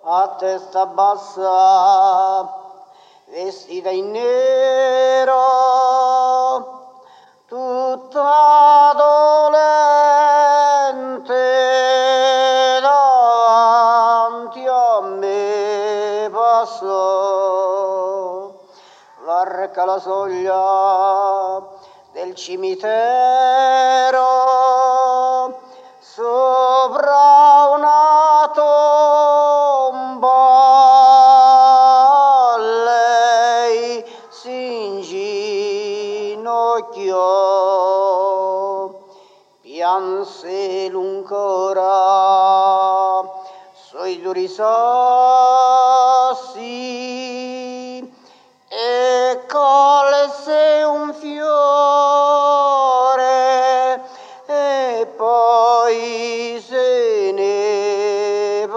a testa bassa, vestita in nero, tutta dolente, davanti a me passò, varca la soglia del cimitero, sopra una tomba lei si inginocchiò, pianse ancora sui duri sassi e colse un fiore e poi se ne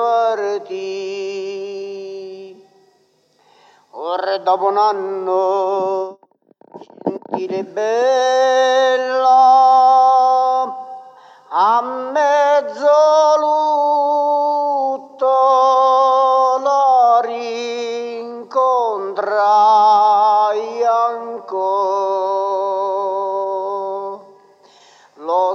partì. Ora dopo un anno, gentile bella, a mezzo lutto la rincontrai ancora. L'ho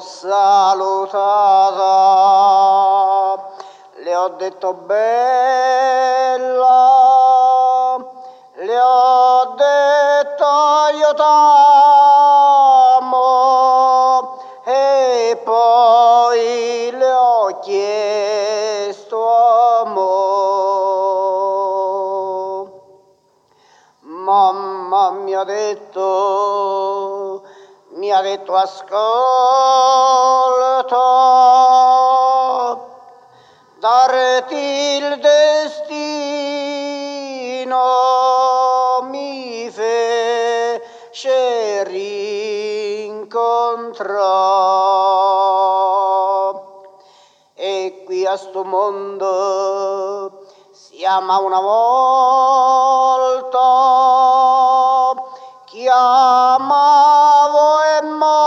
salutata, le ho detto bella, le ho detto io t'amo e poi le ho chiesto amore. Mamma mi ha detto ascolta, darti il destino mi fece rincontrare, e qui a sto mondo siamo una volta, chiamavo e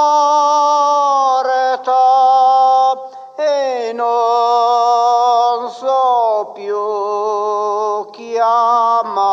morta e non so più chiamare.